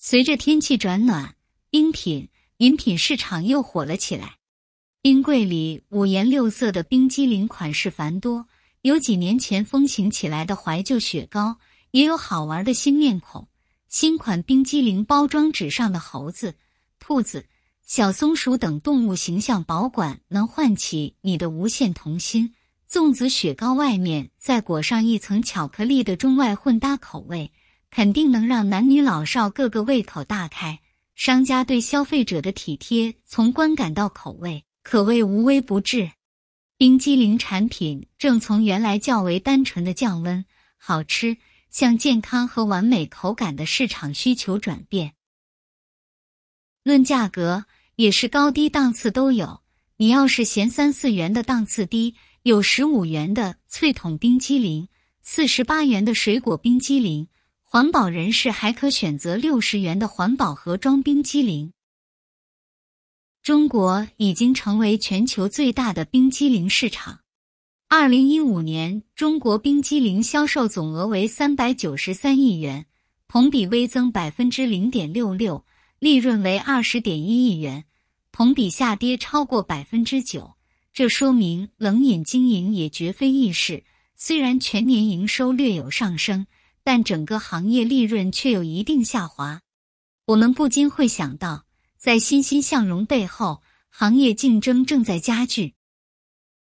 随着天气转暖，冰品、饮品市场又火了起来。冰柜里五颜六色的冰激凌款式繁多，有几年前风行起来的怀旧雪糕，也有好玩的新面孔。新款冰激凌包装纸上的猴子、兔子、小松鼠等动物形象保管，能唤起你的无限童心。粽子雪糕外面再裹上一层巧克力的中外混搭口味，肯定能让男女老少个个胃口大开。商家对消费者的体贴，从观感到口味，可谓无微不至。冰激凌产品正从原来较为单纯的降温、好吃，向健康和完美口感的市场需求转变。论价格，也是高低档次都有。你要是嫌3-4元的档次低，有15元的脆筒冰激凌，48元的水果冰激凌，环保人士还可选择60元的环保盒装冰激凌。中国已经成为全球最大的冰激凌市场。2015年，中国冰激凌销售总额为393亿元，同比微增 0.66%， 利润为20.1亿元，同比下跌超过 9%。这说明冷饮经营也绝非易事，虽然全年营收略有上升，但整个行业利润却有一定下滑。我们不禁会想到，在欣欣向荣背后，行业竞争正在加剧。